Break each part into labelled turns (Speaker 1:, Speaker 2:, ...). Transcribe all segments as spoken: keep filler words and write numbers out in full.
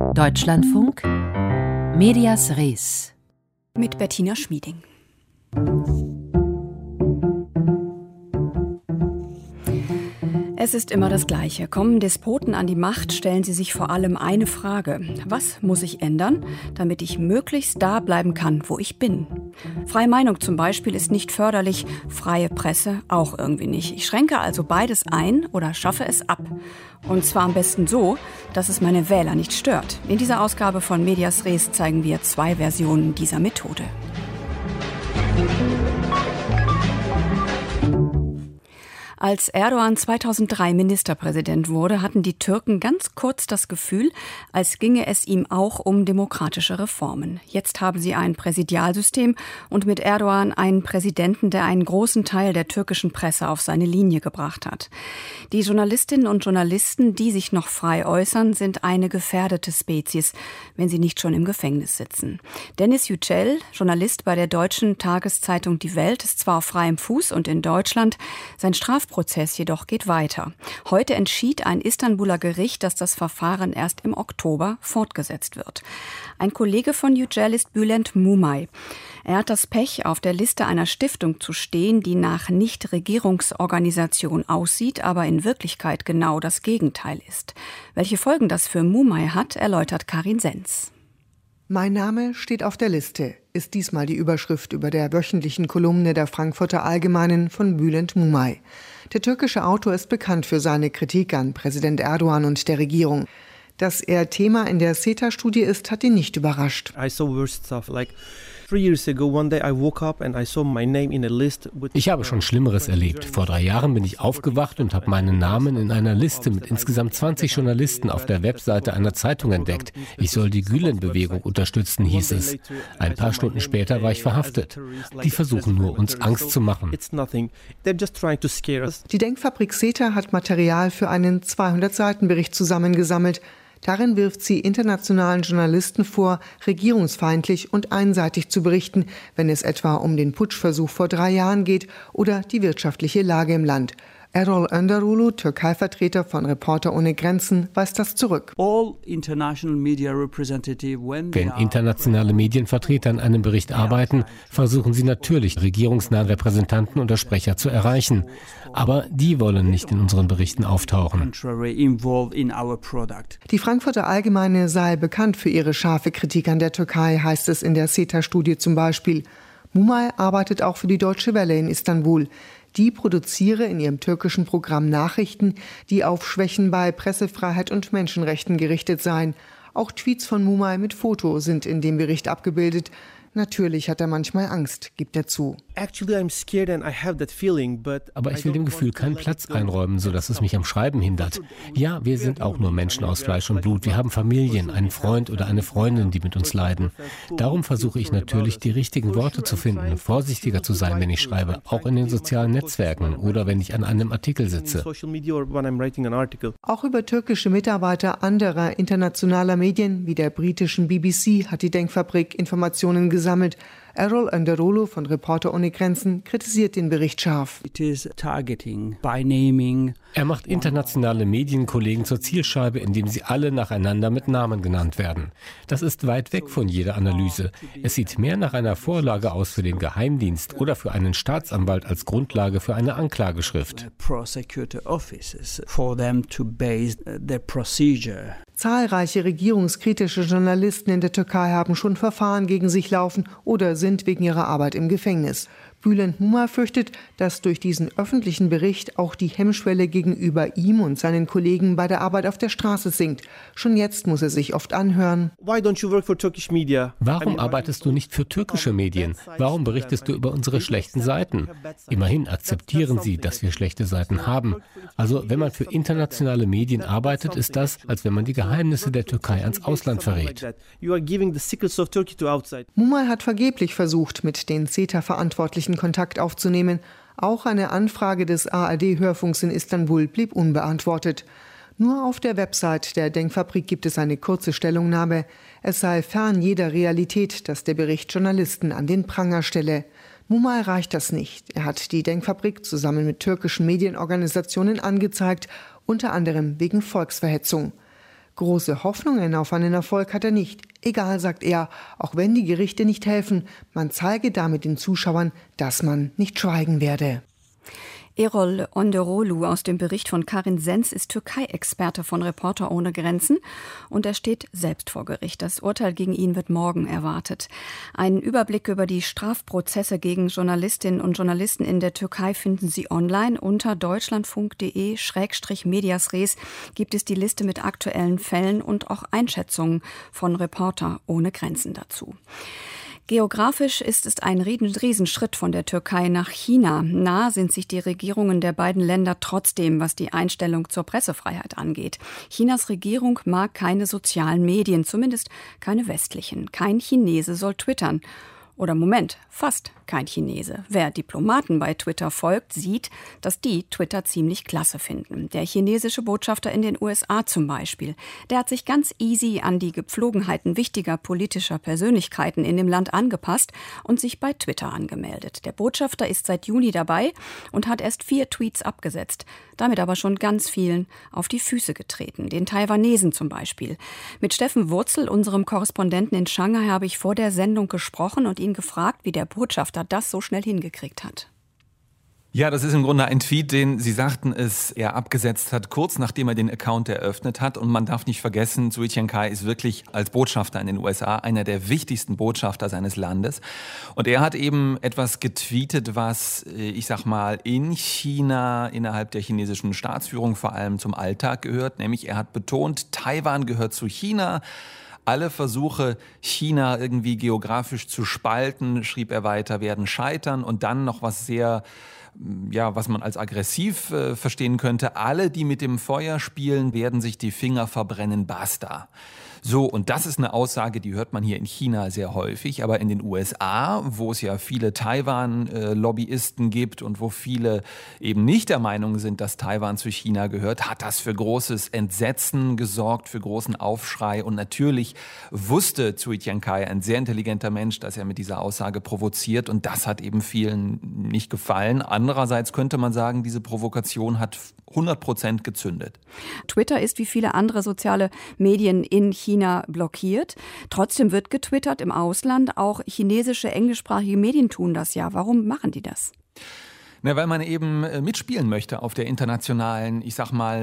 Speaker 1: Deutschlandfunk Medias Res
Speaker 2: mit Bettina Schmieding. Es ist immer das Gleiche. Kommen Despoten an die Macht, stellen sie sich vor allem eine Frage. Was muss ich ändern, damit ich möglichst da bleiben kann, wo ich bin? Freie Meinung zum Beispiel ist nicht förderlich, freie Presse auch irgendwie nicht. Ich schränke also beides ein oder schaffe es ab. Und zwar am besten so, dass es meine Wähler nicht stört. In dieser Ausgabe von Medias Res zeigen wir zwei Versionen dieser Methode. Als Erdogan zweitausenddrei Ministerpräsident wurde, hatten die Türken ganz kurz das Gefühl, als ginge es ihm auch um demokratische Reformen. Jetzt haben sie ein Präsidialsystem und mit Erdogan einen Präsidenten, der einen großen Teil der türkischen Presse auf seine Linie gebracht hat. Die Journalistinnen und Journalisten, die sich noch frei äußern, sind eine gefährdete Spezies, wenn sie nicht schon im Gefängnis sitzen. Dennis Yücel, Journalist bei der deutschen Tageszeitung Die Welt, ist zwar auf freiem Fuß und in Deutschland, sein Strafprozess jedoch geht weiter. Heute entschied ein Istanbuler Gericht, dass das Verfahren erst im Oktober fortgesetzt wird. Ein Kollege von Yücel ist Bülent Mumay. Er hat das Pech, auf der Liste einer Stiftung zu stehen, die nach Nichtregierungsorganisation aussieht, aber in Wirklichkeit genau das Gegenteil ist. Welche Folgen das für Mumay hat, erläutert Karin Senz.
Speaker 3: Mein Name steht auf der Liste, ist diesmal die Überschrift über der wöchentlichen Kolumne der Frankfurter Allgemeinen von Bülent Mumay. Der türkische Autor ist bekannt für seine Kritik an Präsident Erdogan und der Regierung. Dass er Thema in der CETA-Studie ist, hat ihn nicht überrascht.
Speaker 4: I saw worse stuff like Three years ago, one day I woke up and I saw my name in a list.
Speaker 5: Ich habe schon Schlimmeres erlebt. Vor drei Jahren bin ich aufgewacht und habe meinen Namen in einer Liste mit insgesamt zwanzig Journalisten auf der Webseite einer Zeitung entdeckt. Ich soll die Gülen-Bewegung unterstützen, hieß es. Ein paar Stunden später war ich verhaftet. Die versuchen nur, uns Angst zu machen.
Speaker 3: Die Denkfabrik CETA hat Material für einen zweihundert-Seiten-Bericht zusammengesammelt. Darin wirft sie internationalen Journalisten vor, regierungsfeindlich und einseitig zu berichten, wenn es etwa um den Putschversuch vor drei Jahren geht oder die wirtschaftliche Lage im Land. Erol Önderoglu, Türkei-Vertreter von Reporter ohne Grenzen, weist das zurück.
Speaker 5: Wenn internationale Medienvertreter an einem Bericht arbeiten, versuchen sie natürlich, regierungsnahen Repräsentanten oder Sprecher zu erreichen. Aber die wollen nicht in unseren Berichten auftauchen.
Speaker 3: Die Frankfurter Allgemeine sei bekannt für ihre scharfe Kritik an der Türkei, heißt es in der CETA-Studie zum Beispiel. Mumay arbeitet auch für die Deutsche Welle in Istanbul. Die produziere in ihrem türkischen Programm Nachrichten, die auf Schwächen bei Pressefreiheit und Menschenrechten gerichtet seien. Auch Tweets von Mumay mit Foto sind in dem Bericht abgebildet. Natürlich hat er manchmal Angst, gibt er zu.
Speaker 5: Aber ich will dem Gefühl keinen Platz einräumen, sodass es mich am Schreiben hindert. Ja, wir sind auch nur Menschen aus Fleisch und Blut. Wir haben Familien, einen Freund oder eine Freundin, die mit uns leiden. Darum versuche ich natürlich, die richtigen Worte zu finden, vorsichtiger zu sein, wenn ich schreibe, auch in den sozialen Netzwerken oder wenn ich an einem Artikel sitze.
Speaker 3: Auch über türkische Mitarbeiter anderer internationaler Medien, wie der britischen B B C, hat die Denkfabrik Informationen gesammelt. gesammelt. Erol Önderoglu von Reporter ohne Grenzen kritisiert den Bericht scharf.
Speaker 5: Er macht internationale Medienkollegen zur Zielscheibe, indem sie alle nacheinander mit Namen genannt werden. Das ist weit weg von jeder Analyse. Es sieht mehr nach einer Vorlage aus für den Geheimdienst oder für einen Staatsanwalt als Grundlage für eine Anklageschrift.
Speaker 3: Zahlreiche regierungskritische Journalisten in der Türkei haben schon Verfahren gegen sich laufen oder sind wegen ihrer Arbeit im Gefängnis. Bülent Mumay fürchtet, dass durch diesen öffentlichen Bericht auch die Hemmschwelle gegenüber ihm und seinen Kollegen bei der Arbeit auf der Straße sinkt. Schon jetzt muss er sich oft anhören:
Speaker 5: Warum arbeitest du nicht für türkische Medien? Warum berichtest du über unsere schlechten Seiten? Immerhin akzeptieren sie, dass wir schlechte Seiten haben. Also wenn man für internationale Medien arbeitet, ist das, als wenn man die Geheimnisse der Türkei ans Ausland verrät.
Speaker 3: Mumay hat vergeblich versucht, mit den CETA-Verantwortlichen Kontakt aufzunehmen. Auch eine Anfrage des A R D-Hörfunks in Istanbul blieb unbeantwortet. Nur auf der Website der Denkfabrik gibt es eine kurze Stellungnahme. Es sei fern jeder Realität, dass der Bericht Journalisten an den Pranger stelle. Mumay reicht das nicht. Er hat die Denkfabrik zusammen mit türkischen Medienorganisationen angezeigt, unter anderem wegen Volksverhetzung. Große Hoffnungen auf einen Erfolg hat er nicht. Egal, sagt er, auch wenn die Gerichte nicht helfen, man zeige damit den Zuschauern, dass man nicht schweigen werde.
Speaker 2: Erol Onderoğlu aus dem Bericht von Karin Sens ist Türkei-Experte von Reporter ohne Grenzen und er steht selbst vor Gericht. Das Urteil gegen ihn wird morgen erwartet. Einen Überblick über die Strafprozesse gegen Journalistinnen und Journalisten in der Türkei finden Sie online. Unter deutschlandfunk punkt de Schrägstrich medias res gibt es die Liste mit aktuellen Fällen und auch Einschätzungen von Reporter ohne Grenzen dazu. Geografisch ist es ein Riesenschritt von der Türkei nach China. Nah sind sich die Regierungen der beiden Länder trotzdem, was die Einstellung zur Pressefreiheit angeht. Chinas Regierung mag keine sozialen Medien, zumindest keine westlichen. Kein Chinese soll twittern. Oder Moment, fast kein Chinese. Wer Diplomaten bei Twitter folgt, sieht, dass die Twitter ziemlich klasse finden. Der chinesische Botschafter in den U S A zum Beispiel, der hat sich ganz easy an die Gepflogenheiten wichtiger politischer Persönlichkeiten in dem Land angepasst und sich bei Twitter angemeldet. Der Botschafter ist seit Juni dabei und hat erst vier Tweets abgesetzt, damit aber schon ganz vielen auf die Füße getreten, den Taiwanesen zum Beispiel. Mit Steffen Wurzel, unserem Korrespondenten in Shanghai, habe ich vor der Sendung gesprochen und ihn gefragt, wie der Botschafter das so schnell hingekriegt hat.
Speaker 6: Ja, das ist im Grunde ein Tweet, den Sie sagten es, er abgesetzt hat, kurz nachdem er den Account eröffnet hat. Und man darf nicht vergessen, Suu Kyi ist wirklich als Botschafter in den U S A einer der wichtigsten Botschafter seines Landes. Und er hat eben etwas getweetet, was, ich sag mal, in China, innerhalb der chinesischen Staatsführung vor allem zum Alltag gehört. Nämlich er hat betont, Taiwan gehört zu China. Alle Versuche, China irgendwie geografisch zu spalten, schrieb er weiter, werden scheitern. Und dann noch was sehr, ja, was man als aggressiv äh, verstehen könnte. Alle, die mit dem Feuer spielen, werden sich die Finger verbrennen, basta. So, und das ist eine Aussage, die hört man hier in China sehr häufig, aber in den U S A, wo es ja viele Taiwan-Lobbyisten gibt und wo viele eben nicht der Meinung sind, dass Taiwan zu China gehört, hat das für großes Entsetzen gesorgt, für großen Aufschrei. Und natürlich wusste Suu Kyi, ein sehr intelligenter Mensch, dass er mit dieser Aussage provoziert, und das hat eben vielen nicht gefallen. Andererseits könnte man sagen, diese Provokation hat hundert Prozent gezündet.
Speaker 2: Twitter ist wie viele andere soziale Medien in China blockiert. Trotzdem wird getwittert im Ausland. Auch chinesische, englischsprachige Medien tun das ja. Warum machen die das?
Speaker 6: Na, weil man eben mitspielen möchte auf der internationalen, ich sag mal,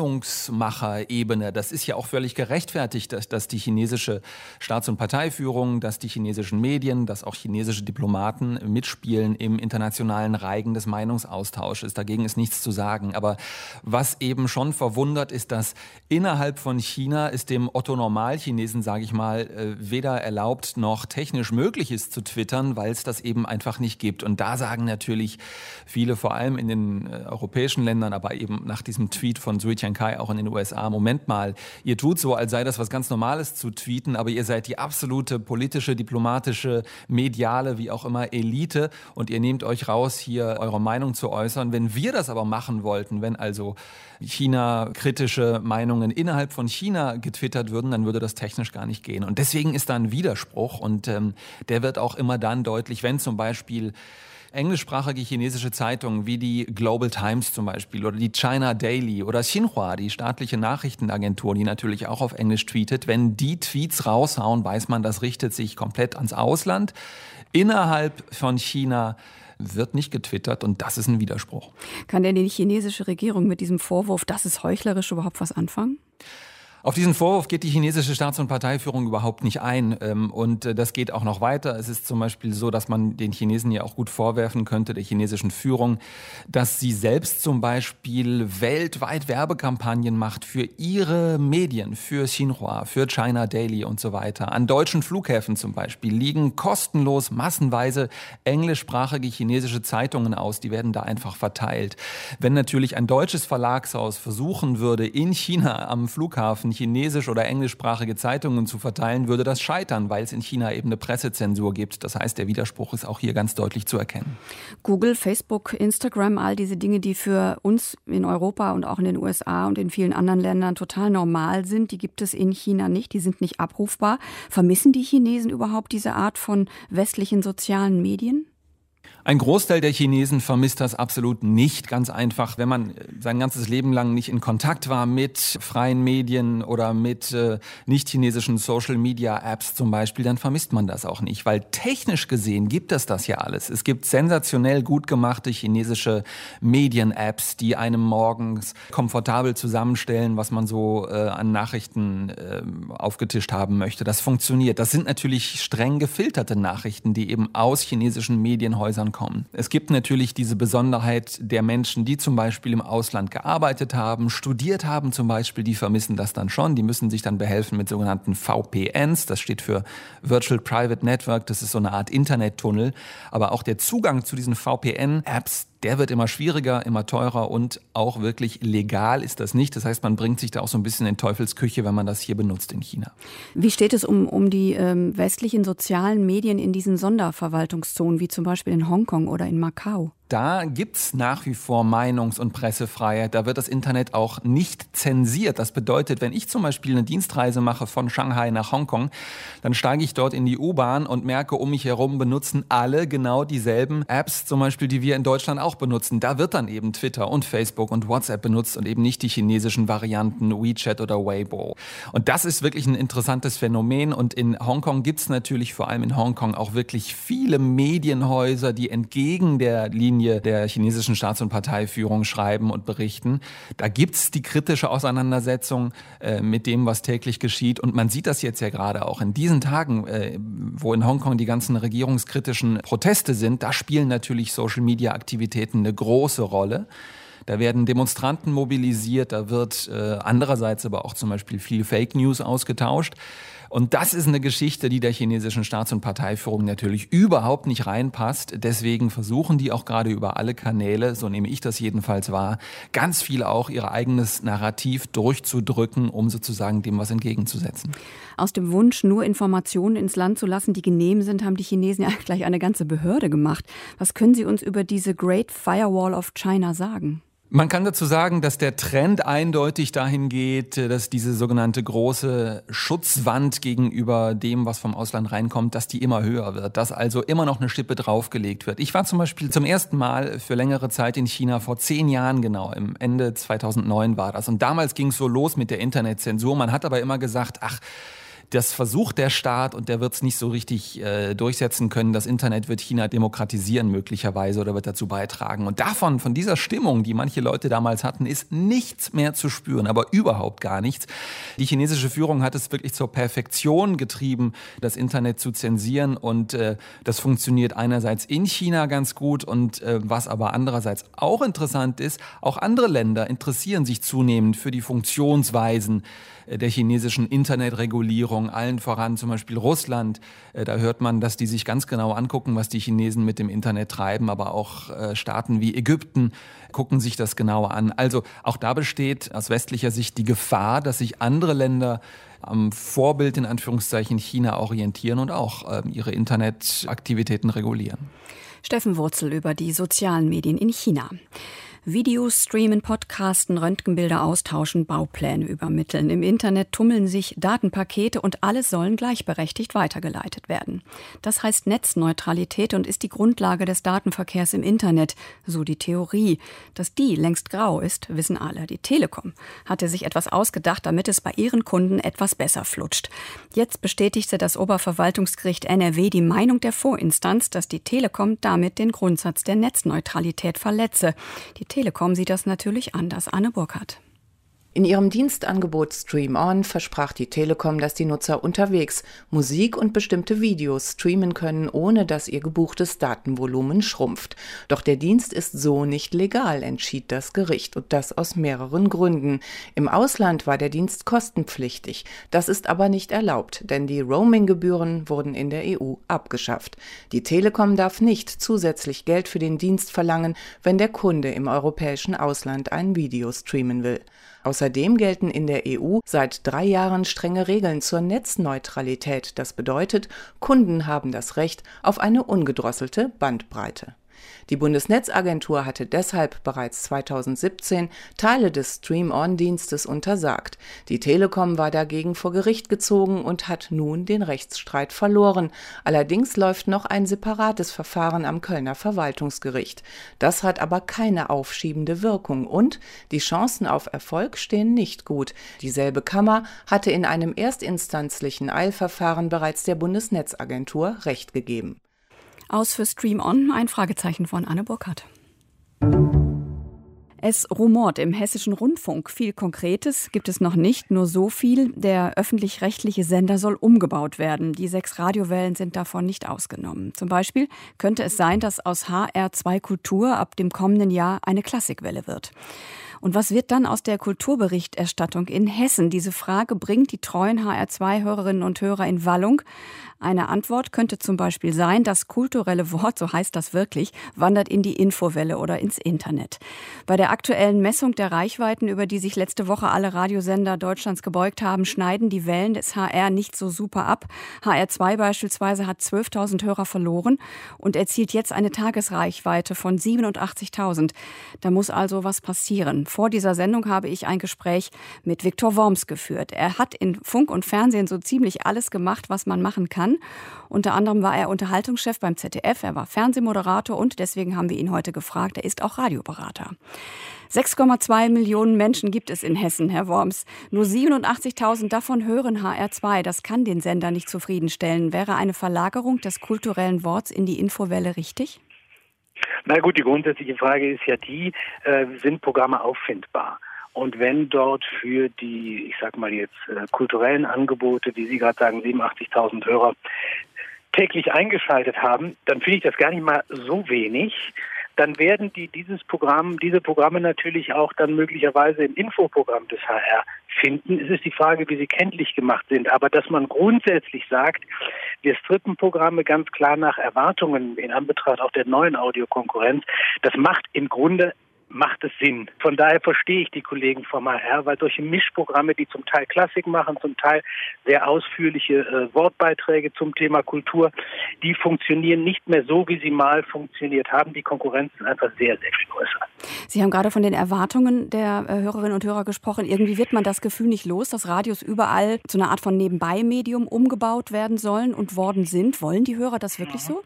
Speaker 6: Meinungsmacher-Ebene. Das ist ja auch völlig gerechtfertigt, dass, dass die chinesische Staats- und Parteiführung, dass die chinesischen Medien, dass auch chinesische Diplomaten mitspielen im internationalen Reigen des Meinungsaustausches. Dagegen ist nichts zu sagen. Aber was eben schon verwundert, ist, dass innerhalb von China es dem Otto-Normal-Chinesen, sage ich mal, weder erlaubt noch technisch möglich ist zu twittern, weil es das eben einfach nicht gibt. Und da sagen natürlich viele, vor allem in den äh, europäischen Ländern, aber eben nach diesem Tweet von Suu Kyi auch in den U S A, Moment mal, ihr tut so, als sei das was ganz Normales zu tweeten, aber ihr seid die absolute politische, diplomatische, mediale, wie auch immer, Elite und ihr nehmt euch raus, hier eure Meinung zu äußern. Wenn wir das aber machen wollten, wenn also China-kritische Meinungen innerhalb von China getwittert würden, dann würde das technisch gar nicht gehen. Und deswegen ist da ein Widerspruch und ähm, der wird auch immer dann deutlich, wenn zum Beispiel englischsprachige chinesische Zeitungen wie die Global Times zum Beispiel oder die China Daily oder Xinhua, die staatliche Nachrichtenagentur, die natürlich auch auf Englisch tweetet, wenn die Tweets raushauen, weiß man, das richtet sich komplett ans Ausland. Innerhalb von China wird nicht getwittert und das ist ein Widerspruch.
Speaker 2: Kann denn die chinesische Regierung mit diesem Vorwurf, das ist heuchlerisch, überhaupt was anfangen?
Speaker 6: Auf diesen Vorwurf geht die chinesische Staats- und Parteiführung überhaupt nicht ein. Und das geht auch noch weiter. Es ist zum Beispiel so, dass man den Chinesen ja auch gut vorwerfen könnte, der chinesischen Führung, dass sie selbst zum Beispiel weltweit Werbekampagnen macht für ihre Medien, für Xinhua, für China Daily und so weiter. An deutschen Flughäfen zum Beispiel liegen kostenlos massenweise englischsprachige chinesische Zeitungen aus. Die werden da einfach verteilt. Wenn natürlich ein deutsches Verlagshaus versuchen würde, in China am Flughafen chinesisch- oder englischsprachige Zeitungen zu verteilen, würde das scheitern, weil es in China eben eine Pressezensur gibt. Das heißt, der Widerspruch ist auch hier ganz deutlich zu erkennen.
Speaker 2: Google, Facebook, Instagram, all diese Dinge, die für uns in Europa und auch in den U S A und in vielen anderen Ländern total normal sind, die gibt es in China nicht, die sind nicht abrufbar. Vermissen die Chinesen überhaupt diese Art von westlichen sozialen Medien?
Speaker 6: Ein Großteil der Chinesen vermisst das absolut nicht. Ganz einfach, wenn man sein ganzes Leben lang nicht in Kontakt war mit freien Medien oder mit äh, nicht-chinesischen Social-Media-Apps zum Beispiel, dann vermisst man das auch nicht. Weil technisch gesehen gibt es das ja alles. Es gibt sensationell gut gemachte chinesische Medien-Apps, die einem morgens komfortabel zusammenstellen, was man so äh, an Nachrichten äh, aufgetischt haben möchte. Das funktioniert. Das sind natürlich streng gefilterte Nachrichten, die eben aus chinesischen Medienhäusern kommen. Es gibt natürlich diese Besonderheit der Menschen, die zum Beispiel im Ausland gearbeitet haben, studiert haben zum Beispiel, die vermissen das dann schon. Die müssen sich dann behelfen mit sogenannten V P Ns. Das steht für Virtual Private Network. Das ist so eine Art Internettunnel. Aber auch der Zugang zu diesen V P N-Apps, der wird immer schwieriger, immer teurer und auch wirklich legal ist das nicht. Das heißt, man bringt sich da auch so ein bisschen in Teufelsküche, wenn man das hier benutzt in China.
Speaker 2: Wie steht es um, um die ähm, westlichen sozialen Medien in diesen Sonderverwaltungszonen, wie zum Beispiel in Hongkong oder in Macau?
Speaker 6: Da gibt's nach wie vor Meinungs- und Pressefreiheit. Da wird das Internet auch nicht zensiert. Das bedeutet, wenn ich zum Beispiel eine Dienstreise mache von Shanghai nach Hongkong, dann steige ich dort in die U-Bahn und merke, um mich herum benutzen alle genau dieselben Apps, zum Beispiel, die wir in Deutschland auch benutzen. Da wird dann eben Twitter und Facebook und WhatsApp benutzt und eben nicht die chinesischen Varianten WeChat oder Weibo. Und das ist wirklich ein interessantes Phänomen. Und in Hongkong gibt's natürlich vor allem in Hongkong auch wirklich viele Medienhäuser, die entgegen der Linie der chinesischen Staats- und Parteiführung schreiben und berichten. Da gibt's die kritische Auseinandersetzung äh, mit dem, was täglich geschieht. Und man sieht das jetzt ja gerade auch in diesen Tagen, äh, wo in Hongkong die ganzen regierungskritischen Proteste sind. Da spielen natürlich Social-Media-Aktivitäten eine große Rolle. Da werden Demonstranten mobilisiert, da wird äh, andererseits aber auch zum Beispiel viel Fake News ausgetauscht. Und das ist eine Geschichte, die der chinesischen Staats- und Parteiführung natürlich überhaupt nicht reinpasst. Deswegen versuchen die auch gerade über alle Kanäle, so nehme ich das jedenfalls wahr, ganz viel auch ihr eigenes Narrativ durchzudrücken, um sozusagen dem was entgegenzusetzen.
Speaker 2: Aus dem Wunsch, nur Informationen ins Land zu lassen, die genehm sind, haben die Chinesen ja gleich eine ganze Behörde gemacht. Was können Sie uns über diese Great Firewall of China sagen?
Speaker 6: Man kann dazu sagen, dass der Trend eindeutig dahin geht, dass diese sogenannte große Schutzwand gegenüber dem, was vom Ausland reinkommt, dass die immer höher wird, dass also immer noch eine Schippe draufgelegt wird. Ich war zum Beispiel zum ersten Mal für längere Zeit in China, vor zehn Jahren genau, im Ende zweitausendneun war das. Und damals ging es so los mit der Internetzensur. Man hat aber immer gesagt, ach, das versucht der Staat und der wird es nicht so richtig äh, durchsetzen können. Das Internet wird China demokratisieren möglicherweise oder wird dazu beitragen. Und davon, von dieser Stimmung, die manche Leute damals hatten, ist nichts mehr zu spüren, aber überhaupt gar nichts. Die chinesische Führung hat es wirklich zur Perfektion getrieben, das Internet zu zensieren. Und äh, das funktioniert einerseits in China ganz gut. Und äh, was aber andererseits auch interessant ist, auch andere Länder interessieren sich zunehmend für die Funktionsweisen der chinesischen Internetregulierung, allen voran zum Beispiel Russland. Da hört man, dass die sich ganz genau angucken, was die Chinesen mit dem Internet treiben, aber auch Staaten wie Ägypten gucken sich das genauer an. Also auch da besteht aus westlicher Sicht die Gefahr, dass sich andere Länder am Vorbild in Anführungszeichen China orientieren und auch ihre Internetaktivitäten regulieren.
Speaker 2: Steffen Wurzel über die sozialen Medien in China. Videos streamen, podcasten, Röntgenbilder austauschen, Baupläne übermitteln. Im Internet tummeln sich Datenpakete und alles sollen gleichberechtigt weitergeleitet werden. Das heißt Netzneutralität und ist die Grundlage des Datenverkehrs im Internet, so die Theorie. Dass die längst grau ist, wissen alle. Die Telekom hatte sich etwas ausgedacht, damit es bei ihren Kunden etwas besser flutscht. Jetzt bestätigte das Oberverwaltungsgericht N R W die Meinung der Vorinstanz, dass die Telekom damit den Grundsatz der Netzneutralität verletze. Die Telekom sieht das natürlich anders. Anne Burkhardt.
Speaker 7: In ihrem Dienstangebot Stream On versprach die Telekom, dass die Nutzer unterwegs Musik und bestimmte Videos streamen können, ohne dass ihr gebuchtes Datenvolumen schrumpft. Doch der Dienst ist so nicht legal, entschied das Gericht, und das aus mehreren Gründen. Im Ausland war der Dienst kostenpflichtig. Das ist aber nicht erlaubt, denn die Roaming-Gebühren wurden in der E U abgeschafft. Die Telekom darf nicht zusätzlich Geld für den Dienst verlangen, wenn der Kunde im europäischen Ausland ein Video streamen will. Außerdem gelten in der E U seit drei Jahren strenge Regeln zur Netzneutralität. Das bedeutet, Kunden haben das Recht auf eine ungedrosselte Bandbreite. Die Bundesnetzagentur hatte deshalb bereits zweitausendsiebzehn Teile des Stream-On-Dienstes untersagt. Die Telekom war dagegen vor Gericht gezogen und hat nun den Rechtsstreit verloren. Allerdings läuft noch ein separates Verfahren am Kölner Verwaltungsgericht. Das hat aber keine aufschiebende Wirkung und die Chancen auf Erfolg stehen nicht gut. Dieselbe Kammer hatte in einem erstinstanzlichen Eilverfahren bereits der Bundesnetzagentur Recht gegeben.
Speaker 2: Aus für Stream On, ein Fragezeichen von Anne Burkhardt. Es rumort im Hessischen Rundfunk. Viel Konkretes gibt es noch nicht, nur so viel. Der öffentlich-rechtliche Sender soll umgebaut werden. Die sechs Radiowellen sind davon nicht ausgenommen. Zum Beispiel könnte es sein, dass aus H R zwei Kultur ab dem kommenden Jahr eine Klassikwelle wird. Und was wird dann aus der Kulturberichterstattung in Hessen? Diese Frage bringt die treuen H R zwei Hörerinnen und Hörer in Wallung. Eine Antwort könnte zum Beispiel sein, das kulturelle Wort, so heißt das wirklich, wandert in die Infowelle oder ins Internet. Bei der aktuellen Messung der Reichweiten, über die sich letzte Woche alle Radiosender Deutschlands gebeugt haben, schneiden die Wellen des H R nicht so super ab. H R zwei beispielsweise hat zwölftausend Hörer verloren und erzielt jetzt eine Tagesreichweite von siebenundachtzigtausend. Da muss also was passieren. Vor dieser Sendung habe ich ein Gespräch mit Viktor Worms geführt. Er hat in Funk und Fernsehen so ziemlich alles gemacht, was man machen kann. Unter anderem war er Unterhaltungschef beim Z D F, er war Fernsehmoderator und deswegen haben wir ihn heute gefragt, er ist auch Radioberater. sechs Komma zwei Millionen Menschen gibt es in Hessen, Herr Worms. Nur siebenundachtzigtausend davon hören H R zwei. Das kann den Sender nicht zufriedenstellen. Wäre eine Verlagerung des kulturellen Worts in die Infowelle richtig?
Speaker 8: Na gut, die grundsätzliche Frage ist ja die, äh, sind Programme auffindbar? Und wenn dort für die, ich sag mal jetzt, äh, kulturellen Angebote, wie Sie gerade sagen, siebenundachtzigtausend Hörer täglich eingeschaltet haben, dann finde ich das gar nicht mal so wenig. Dann werden die dieses Programm, diese Programme natürlich auch dann möglicherweise im Infoprogramm des H R finden. Es ist die Frage, wie sie kenntlich gemacht sind. Aber dass man grundsätzlich sagt, wir strippen Programme ganz klar nach Erwartungen in Anbetracht auch der neuen Audiokonkurrenz, das macht im Grunde macht es Sinn. Von daher verstehe ich die Kollegen vom H R, weil solche Mischprogramme, die zum Teil Klassik machen, zum Teil sehr ausführliche äh, Wortbeiträge zum Thema Kultur, die funktionieren nicht mehr so, wie sie mal funktioniert haben. Die Konkurrenz ist einfach sehr, sehr viel größer.
Speaker 2: Sie haben gerade von den Erwartungen der äh, Hörerinnen und Hörer gesprochen. Irgendwie wird man das Gefühl nicht los, dass Radios überall zu einer Art von Nebenbei-Medium umgebaut werden sollen und worden sind. Wollen die Hörer das wirklich so?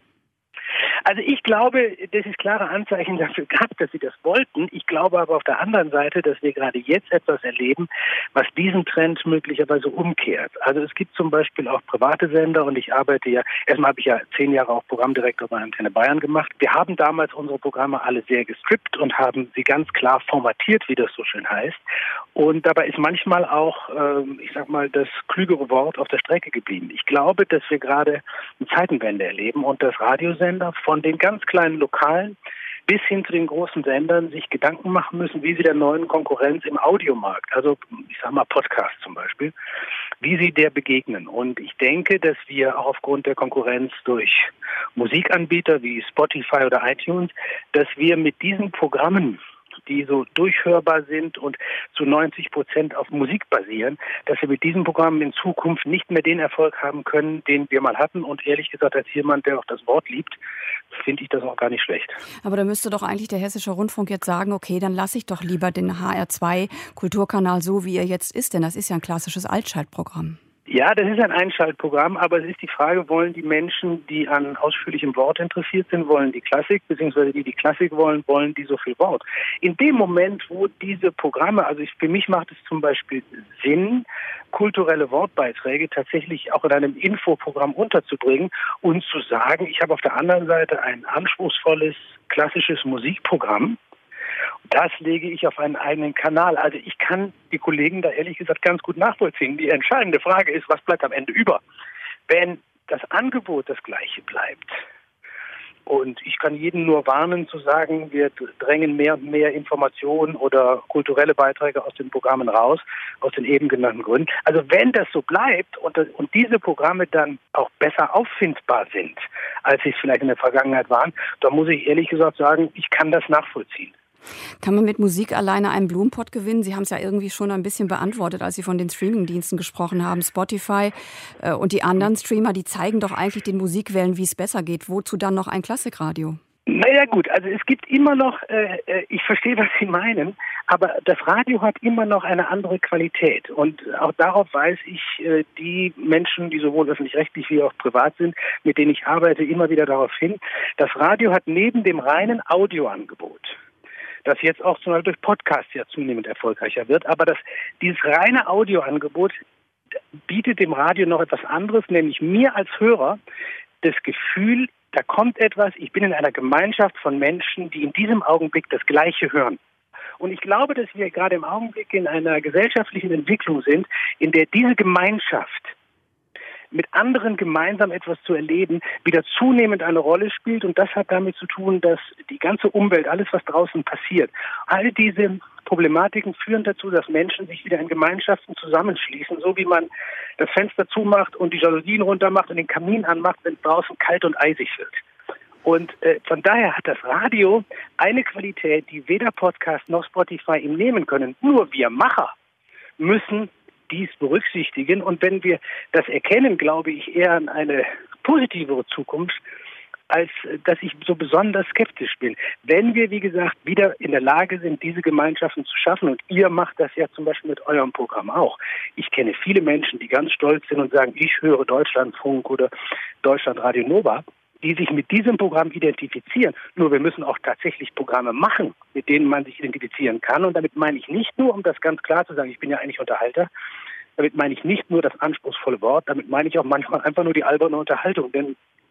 Speaker 8: Also ich glaube, dass es klare Anzeichen dafür gab, dass sie das wollten. Ich glaube aber auf der anderen Seite, dass wir gerade jetzt etwas erleben, was diesen Trend möglicherweise umkehrt. Also es gibt zum Beispiel auch private Sender und ich arbeite ja, erstmal habe ich ja zehn Jahre auch Programmdirektor bei Antenne Bayern gemacht. Wir haben damals unsere Programme alle sehr gestrippt und haben sie ganz klar formatiert, wie das so schön heißt. Und dabei ist manchmal auch, ähm, ich sag mal, das klügere Wort auf der Strecke geblieben. Ich glaube, dass wir gerade eine Zeitenwende erleben und dass Radiosender von den ganz kleinen Lokalen bis hin zu den großen Sendern sich Gedanken machen müssen, wie sie der neuen Konkurrenz im Audiomarkt, also ich sag mal Podcast zum Beispiel, wie sie der begegnen. Und ich denke, dass wir auch aufgrund der Konkurrenz durch Musikanbieter wie Spotify oder iTunes, dass wir mit diesen Programmen, die so durchhörbar sind und zu neunzig Prozent auf Musik basieren, dass wir mit diesen Programmen in Zukunft nicht mehr den Erfolg haben können, den wir mal hatten. Und ehrlich gesagt, als jemand, der auch das Wort liebt, finde ich das auch gar nicht schlecht. Aber da müsste doch eigentlich der Hessische Rundfunk jetzt sagen, okay, dann lasse ich doch lieber den H R zwei Kulturkanal so, wie er jetzt ist, denn das ist ja ein klassisches Altschaltprogramm. Ja, das ist ein Einschaltprogramm, aber es ist die Frage, wollen die Menschen, die an ausführlichem Wort interessiert sind, wollen die Klassik, beziehungsweise die, die Klassik wollen, wollen die so viel Wort. In dem Moment, wo diese Programme, also ich, für mich macht es zum Beispiel Sinn, kulturelle Wortbeiträge tatsächlich auch in einem Infoprogramm unterzubringen und zu sagen, ich habe auf der anderen Seite ein anspruchsvolles, klassisches Musikprogramm. Das lege ich auf einen eigenen Kanal. Also ich kann die Kollegen da ehrlich gesagt ganz gut nachvollziehen. Die entscheidende Frage ist, was bleibt am Ende über? Wenn das Angebot das gleiche bleibt, und ich kann jeden nur warnen zu sagen, wir drängen mehr und mehr Informationen oder kulturelle Beiträge aus den Programmen raus, aus den eben genannten Gründen. Also wenn das so bleibt und, das, und diese Programme dann auch besser auffindbar sind, als sie es vielleicht in der Vergangenheit waren, dann muss ich ehrlich gesagt sagen, ich kann das nachvollziehen. Kann man mit Musik alleine einen Blumenpott gewinnen? Sie haben es ja irgendwie schon ein bisschen beantwortet, als Sie von den Streamingdiensten gesprochen haben. Spotify äh, und die anderen Streamer, die zeigen doch eigentlich den Musikwellen, wie es besser geht. Wozu dann noch ein Klassikradio? Naja gut, also es gibt immer noch, äh, ich verstehe, was Sie meinen, aber das Radio hat immer noch eine andere Qualität. Und auch darauf weise ich äh, die Menschen, die sowohl öffentlich-rechtlich wie auch privat sind, mit denen ich arbeite, immer wieder darauf hin. Das Radio hat neben dem reinen Audioangebot, das jetzt auch zum Beispiel durch Podcasts ja zunehmend erfolgreicher wird, aber das, dieses reine Audioangebot bietet dem Radio noch etwas anderes, nämlich mir als Hörer das Gefühl, da kommt etwas, ich bin in einer Gemeinschaft von Menschen, die in diesem Augenblick das Gleiche hören. Und ich glaube, dass wir gerade im Augenblick in einer gesellschaftlichen Entwicklung sind, in der diese Gemeinschaft mit anderen gemeinsam etwas zu erleben, wieder zunehmend eine Rolle spielt. Und das hat damit zu tun, dass die ganze Umwelt, alles, was draußen passiert, all diese Problematiken führen dazu, dass Menschen sich wieder in Gemeinschaften zusammenschließen, so wie man das Fenster zumacht und die Jalousien runtermacht und den Kamin anmacht, wenn es draußen kalt und eisig wird. Und äh, von daher hat das Radio eine Qualität, die weder Podcast noch Spotify ihm nehmen können. Nur wir Macher müssen dies berücksichtigen. Und wenn wir das erkennen, glaube ich eher an eine positivere Zukunft, als dass ich so besonders skeptisch bin. Wenn wir, wie gesagt, wieder in der Lage sind, diese Gemeinschaften zu schaffen, und ihr macht das ja zum Beispiel mit eurem Programm auch. Ich kenne viele Menschen, die ganz stolz sind und sagen, ich höre Deutschlandfunk oder Deutschlandradio Nova, die sich mit diesem Programm identifizieren. Nur wir müssen auch tatsächlich Programme machen, mit denen man sich identifizieren kann. Und damit meine ich nicht nur, um das ganz klar zu sagen, ich bin ja eigentlich Unterhalter, damit meine ich nicht nur das anspruchsvolle Wort, damit meine ich auch manchmal einfach nur die alberne Unterhaltung. Denn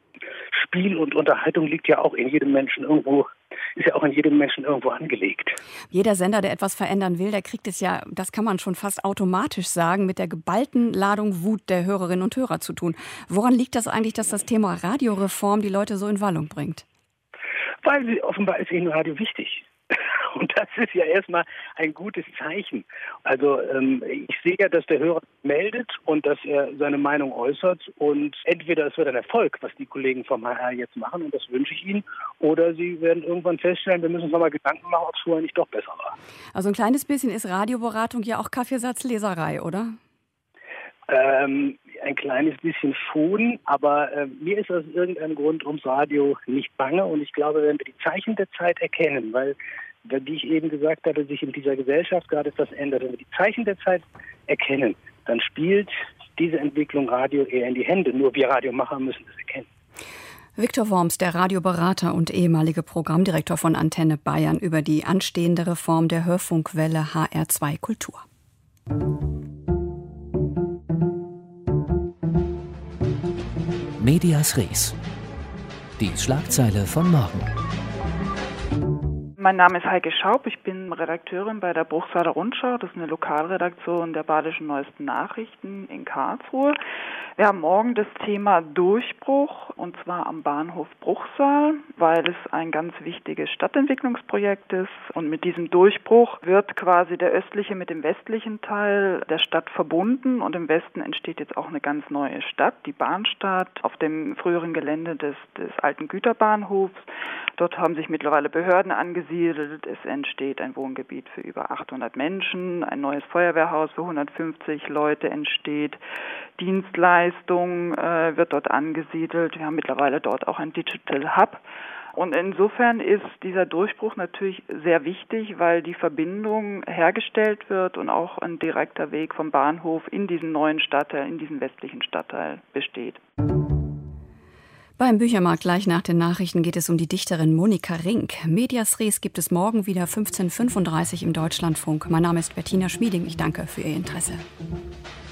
Speaker 8: Spiel und Unterhaltung liegt ja auch in jedem Menschen irgendwo, ist ja auch in jedem Menschen irgendwo angelegt.
Speaker 2: Jeder Sender, der etwas verändern will, der kriegt es ja, das kann man schon fast automatisch sagen, mit der geballten Ladung Wut der Hörerinnen und Hörer zu tun. Woran liegt das eigentlich, dass das Thema Radioreform die Leute so in Wallung bringt?
Speaker 8: Weil sie, offenbar ist ihnen Radio wichtig. Und das ist ja erstmal ein gutes Zeichen. Also ähm, ich sehe ja, dass der Hörer meldet und dass er seine Meinung äußert. Und entweder es wird ein Erfolg, was die Kollegen vom H R jetzt machen, und das wünsche ich ihnen, oder sie werden irgendwann feststellen, wir müssen uns nochmal Gedanken machen, ob es vorher nicht doch besser war.
Speaker 2: Also ein kleines bisschen ist Radioberatung ja auch Kaffeesatzleserei, oder?
Speaker 8: Ähm, ein kleines bisschen schon, aber äh, mir ist aus irgendeinem Grund ums Radio nicht bange. Und ich glaube, wenn wir die Zeichen der Zeit erkennen, weil, wie ich eben gesagt habe, sich in dieser Gesellschaft gerade etwas ändert, wenn wir die Zeichen der Zeit erkennen, dann spielt diese Entwicklung Radio eher in die Hände. Nur wir Radiomacher müssen das erkennen.
Speaker 2: Viktor Worms, der Radioberater und ehemalige Programmdirektor von Antenne Bayern, über die anstehende Reform der Hörfunkwelle H R zwei Kultur.
Speaker 1: Medias Res. Die Schlagzeile von morgen.
Speaker 9: Mein Name ist Heike Schaub, ich bin Redakteurin bei der Bruchsaler Rundschau, das ist eine Lokalredaktion der Badischen Neuesten Nachrichten in Karlsruhe. Wir haben morgen das Thema Durchbruch, und zwar am Bahnhof Bruchsal, weil es ein ganz wichtiges Stadtentwicklungsprojekt ist. Und mit diesem Durchbruch wird quasi der östliche mit dem westlichen Teil der Stadt verbunden, und im Westen entsteht jetzt auch eine ganz neue Stadt, die Bahnstadt, auf dem früheren Gelände des, des alten Güterbahnhofs. Dort haben sich mittlerweile Behörden angesiedelt. Es entsteht ein Wohngebiet für über achthundert Menschen. Ein neues Feuerwehrhaus für hundertfünfzig Leute entsteht. Dienstleistung äh, wird dort angesiedelt. Wir haben mittlerweile dort auch ein Digital Hub. Und insofern ist dieser Durchbruch natürlich sehr wichtig, weil die Verbindung hergestellt wird und auch ein direkter Weg vom Bahnhof in diesen neuen Stadtteil, in diesen westlichen Stadtteil besteht.
Speaker 2: Beim Büchermarkt gleich nach den Nachrichten geht es um die Dichterin Monika Rink. Medias Res gibt es morgen wieder fünfzehn Uhr fünfunddreißig im Deutschlandfunk. Mein Name ist Bettina Schmieding. Ich danke für Ihr Interesse.